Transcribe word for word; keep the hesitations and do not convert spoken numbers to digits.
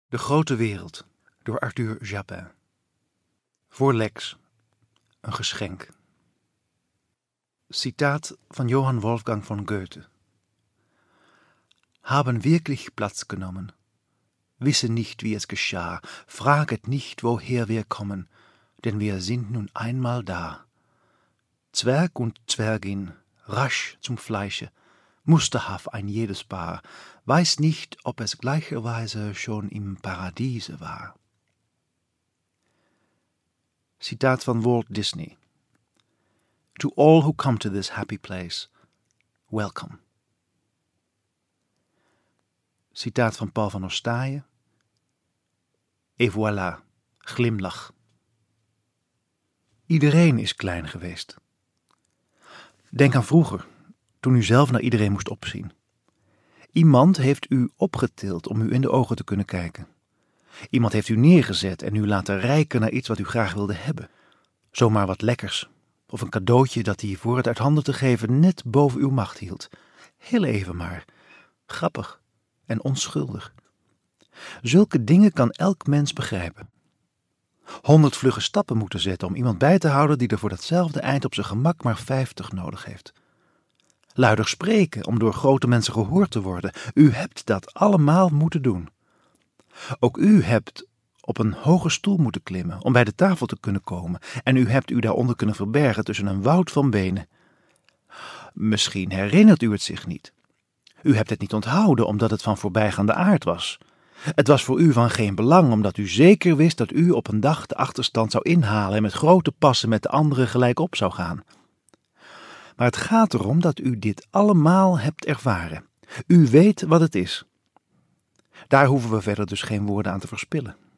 De grote wereld, door Arthur Japin. Voor Lex, een geschenk. Citaat van Johann Wolfgang von Goethe. Haben wirklich Platz genommen. Wissen nicht, wie es geschah. Fraget nicht, woher wir kommen, denn wir sind nun einmal da. Zwerg und Zwergin, rasch zum Fleische, musterhaft ein jedes Paar, weiß nicht, ob es gleicherweise schon im Paradiese war. Citaat van Walt Disney. To all who come to this happy place, welcome. Citaat van Paul van Ostaaije. Et voilà, glimlach. Iedereen is klein geweest. Denk aan vroeger, toen u zelf naar iedereen moest opzien. Iemand heeft u opgetild om u in de ogen te kunnen kijken. Iemand heeft u neergezet en u laten reiken naar iets wat u graag wilde hebben. Zomaar wat lekkers, of een cadeautje dat hij voor het uit handen te geven net boven uw macht hield. Heel even maar, grappig en onschuldig. Zulke dingen kan elk mens begrijpen. Honderd vlugge stappen moeten zetten om iemand bij te houden die er voor datzelfde eind op zijn gemak maar vijftig nodig heeft. Luider spreken om door grote mensen gehoord te worden. U hebt dat allemaal moeten doen. Ook u hebt op een hoge stoel moeten klimmen om bij de tafel te kunnen komen en u hebt u daaronder kunnen verbergen tussen een woud van benen. Misschien herinnert u het zich niet. U hebt het niet onthouden omdat het van voorbijgaande aard was. Het was voor u van geen belang omdat u zeker wist dat u op een dag de achterstand zou inhalen en met grote passen met de anderen gelijk op zou gaan. Maar het gaat erom dat u dit allemaal hebt ervaren. U weet wat het is. Daar hoeven we verder dus geen woorden aan te verspillen.